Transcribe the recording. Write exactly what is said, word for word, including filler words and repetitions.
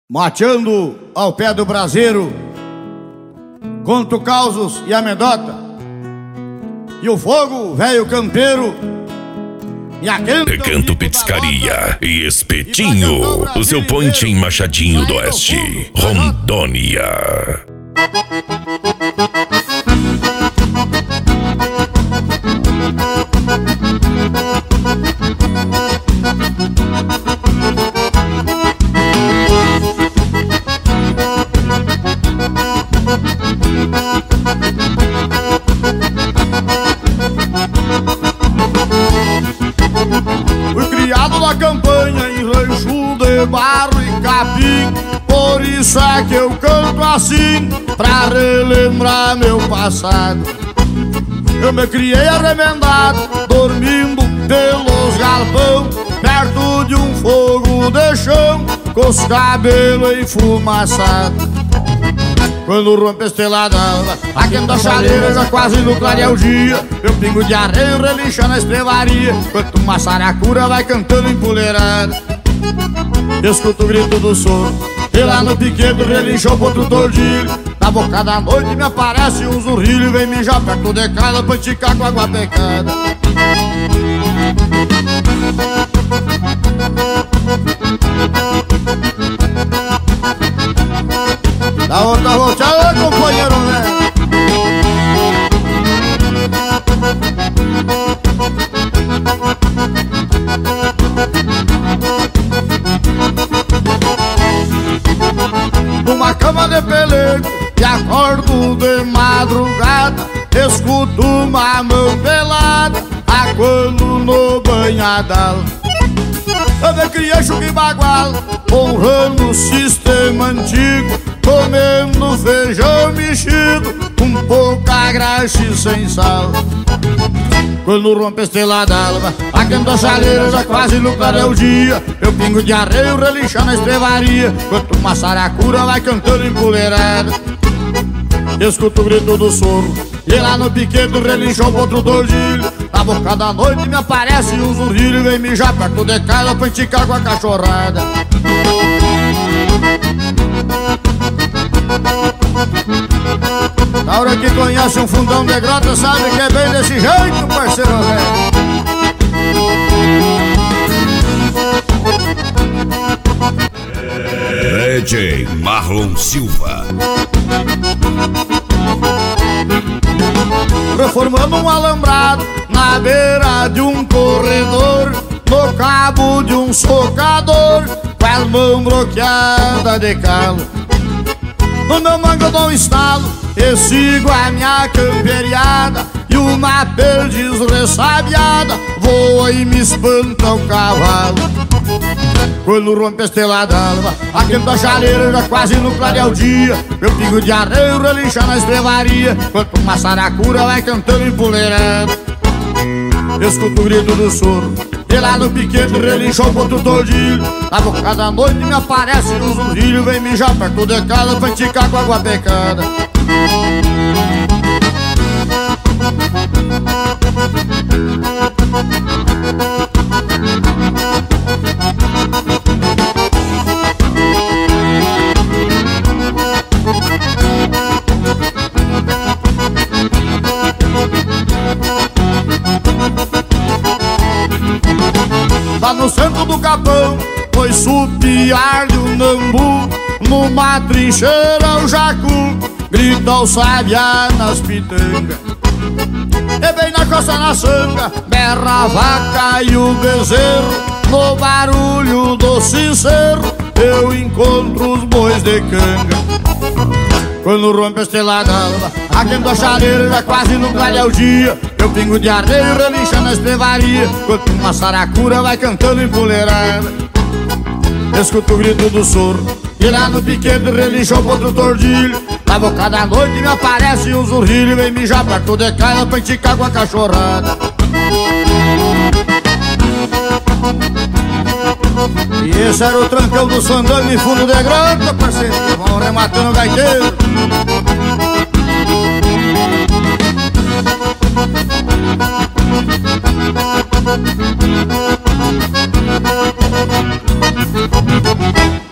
Mateando ao pé do braseiro, conto causos e amedota, e o fogo, velho campeiro, me aquenta. Recanto Petiscaria e Espetinho, o seu ponte em Machadinho do Oeste, Rondônia. Fui criado na campanha em rancho de barro e capim, por isso é que eu canto assim, pra relembrar meu passado. Eu me criei arremendado, dormindo pelos galpão, perto de um fogo de chão, com os cabelos enfumaçados. Quando rompe a estrelada alva, aquenta a chaleira, já quase no clarear o dia, eu pingo de areia, relincha na estrevaria, enquanto uma saracura vai cantando empoleirada. Escuto o grito do sono, e lá no piquedo relinchou pro outro tordilho. Na boca da noite me aparece um zurrilho, vem mijar perto de casa pra esticar com água pecada. Da outra volteada, companheiro, né? Numa cama de pelego e acordo de madrugada, escuto uma mão pelada aguando no banhadal. Eu me criei chuca e bagual, honrando o sistema antigo, comendo feijão mexido, com pouca graxa e sem sal. Quando rompe a estrela d'alva, aquenta a chaleira, já quase no clarear o dia, eu pingo de areia, relincha na estrevaria, enquanto uma saracura vai cantando empoleirada. Escuto o grito do soro, e lá no piquedo relinchou pro outro tordilho. Na boca da noite me aparece um zurrilho, vem mijar perto de casa pra esticar com a cachorrada. Na hora que conhece um fundão de grota, sabe que é bem desse jeito, parceiro velho. D J Marlon Silva, reformando um alambrado na beira de um corredor, no cabo de um socador, com as mãos bloqueadas de calo. No meu mango eu dou um estalo e sigo a minha camperiada, e uma perdiz ressabiada voa e me espanta o cavalo. Quando rompe a estrela d'alva, aquenta a chaleira, já quase no clarear o dia, eu pingo de areia, relincha na estrevaria, enquanto uma saracura vai cantando empoleirada. Escuto o grito do soro, e lá no piquete relinchou pro outro tordilho. Na boca da noite me aparece um zurrilho, vem mijar perto de casa pra esticar com água pecada. Lá no centro do capão foi supiar de um nambu, numa trincheira o jacu grita o sabiá nas pitangas. E bem na costa na sanga berra a vaca e o bezerro, no barulho do sincero eu encontro os bois de canga. Quando rompe a estrela d'alva, aquenta a chaleira, já quase no clarear o dia, eu pingo de areia, relincha na estrevaria, enquanto uma saracura vai cantando empoleirada. Escuto o grito do soro, e lá no piquete relinchou pro outro tordilho. Na boca da noite me aparece um zurrilho, vem mijar perto de casa pra esticar com a cachorrada. E esse era o trancão do sandango em fundo de grota, parceiro, vão rematando o gaiteiro. Thank you.